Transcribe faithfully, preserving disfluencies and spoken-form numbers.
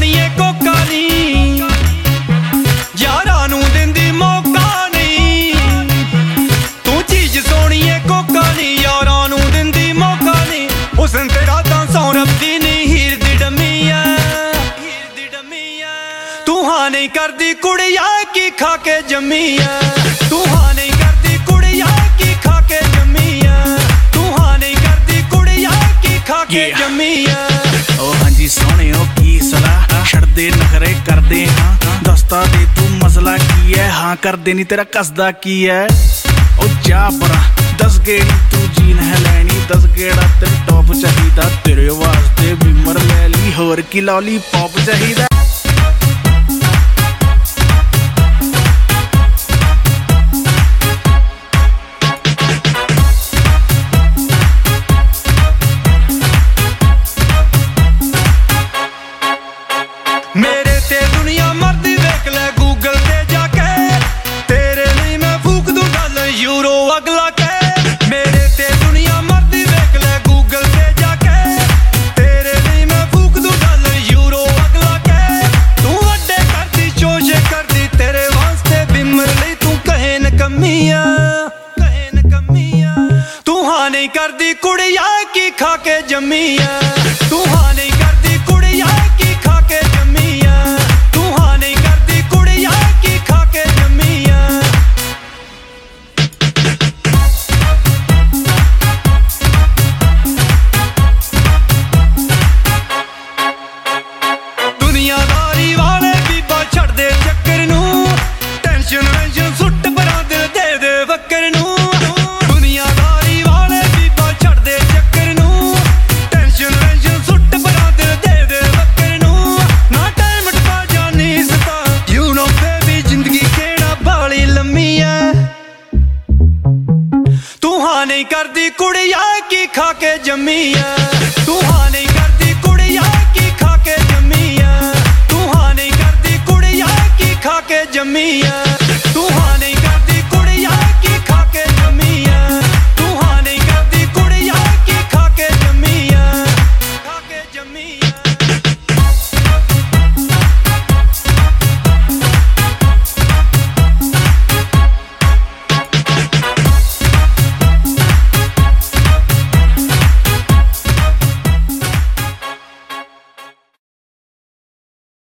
सोहणीए Coca नहीं यारां नूं दिंदी मौका नहीं तू चीज सोहणीए कोका नहीं यारां नूं दिंदी मौका नहीं हुस्न तेरा तां सौ रब्बी नहीं हीर दी डम्मी ऐ हीर दी डम्मी ऐ तू हां नहीं करदी कुड़िया की खा के जम्मी ऐ तू हां नहीं करदी कुड़िया की खा के जम्मी ऐ तू हां नहीं करदी कुड़िया की खा के जम्मी ऐ ओ हां जी सोहणियो की सलाह छड़दे नखरे करदे हां दस्ता दे तू मसला की है हां करदे नहीं तेरा कसदा की है ओ जा परा दस गेड़ी तू जीन है लैनी दस गेड़ा तेरे टॉप चाहिदा तेरे वास्ते बिमर ले ली होर की लॉलीपॉप चाहिदा मेरे ते दुनिया मरदी देख ले गूगल ते जाके तेरे लिए मैं फूक दूं गल यूरो अगला के मेरे ते दुनिया मरदी देख ले गूगल ते जाके तेरे लिए मैं फूक दूं गल यूरो अगला के तू वड्डे करदी चोशे करदी तेरे वास्ते बिमर लई तू कहे न कमी आ कहे न कमी आ तू हां नहीं करदी कुड़िया की खा के जम्मी आ तू हां नहीं करदी कुड़िया की खा के जम्मी दुनियादारी वाले बीबा छड़ दे चक्कर नूं टेंशन वेंशन सुट परां दिल दे दे वक्कर नूं दुनियादारी वाले बीबा छड़ दे चक्कर नूं टेंशन वेंशन सुट परां दिल दे दे वक्कर नूं ना टाइम टपा जानी सता यू नो बेबी जिंदगी केड़ा बाली लम्मी ऐ तू हां नहीं करदी कुड़िया की खा के जम्मी ऐ तू हां नहीं करदी कुड़िया की खा के जम्मी ऐ तू हां नहीं करदी कुड़िया की खा के जम्मी ऐ